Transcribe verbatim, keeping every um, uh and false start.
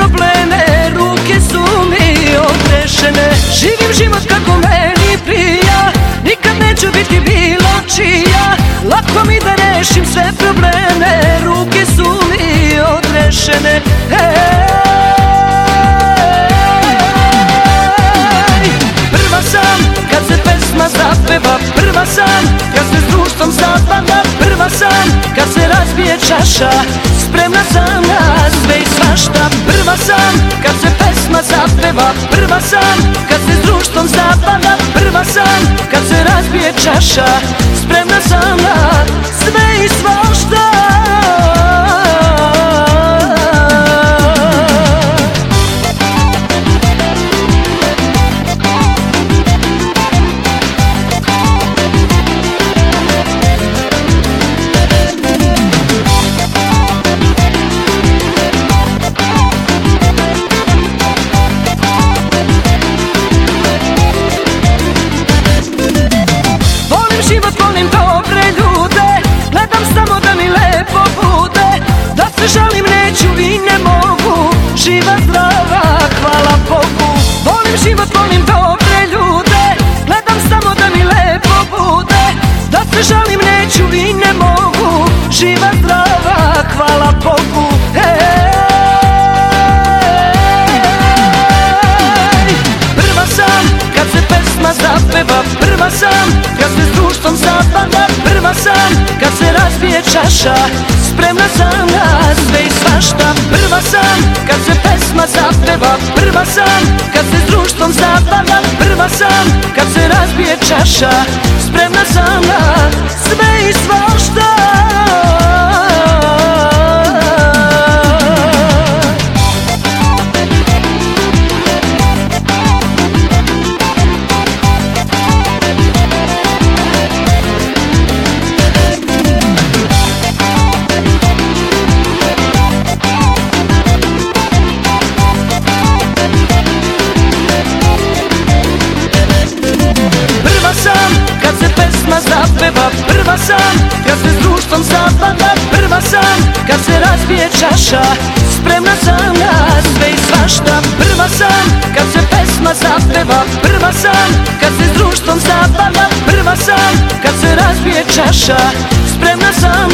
probleme, ruke su mi odrešene. Živim život kako meni prija, nikad neću biti bilo čija. Lako mi da rešim sve probleme, ruke su mi odrešene. Prva sam kad se pesma zapeva, prva sam kad se s društvom zapada, prva sam kad se razbije čaša, spremna sam na sve i svašta. Prva sam kad se pesma zapeva, prva sam kad se s društvom zapada, prva sam kad se razbije čaša, spremna sam na sve i svašta. Volim dobre ljude, gledam samo da mi lepo bude. Da se žalim neću i ne mogu, živa zdrava, hvala Bogu. Volim život, volim dobre ljude, gledam samo da mi lepo bude. Da se žalim neću i ne mogu, živa zdrava, hvala Bogu. Prva sam kad se pesma zapeva, prva sam kad se s društvom zapada, prva sam kad se razbije čaša, spremna sam na sve i svašta. Prva sam kad se pesma zapeva, prva sam kad se s društvom zapada, prva sam kad se razbije čaša, spremna sam na sve i svašta. Kad se pesma zapeva, prva sam kad se s društvom zapada, prva sam kad se razbije čaša, spremna sam na sve i svašta. Prva sam kad se pesma zapeva, prva sam kad se s društvom zapada, prva sam kad se razbije čaša, spremna sam